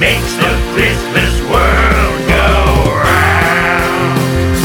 makes the Christmas world go round.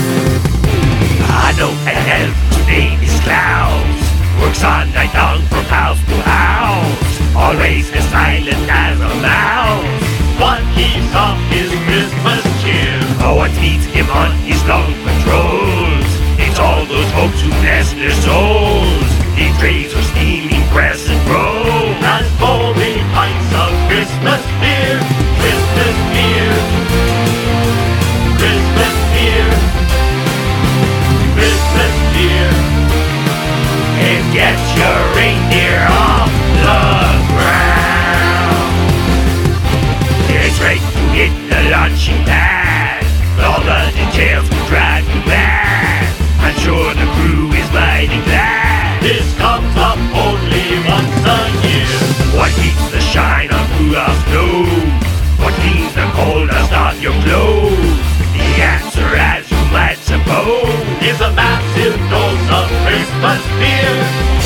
I know an elf whose name is Klaus, works all night long from house to house, always as silent as a mouse. What keeps up his Christmas cheer? No one meets him on his long patrols. It's all those folks who bless their souls. He trades for steaming crescent roll and 40 pints of Christmas beer. Christmas beer. Christmas beer. Christmas beer. And get your reindeer off the ground. It's right to hit the launching pad. All the details will drive you mad. I'm sure the crew is mighty glad. This comes up only once a year. What keeps the shine on Rudolph's nose? What cleans the cold dust off your clothes? The answer, as you might suppose, is a massive dose of Christmas beer.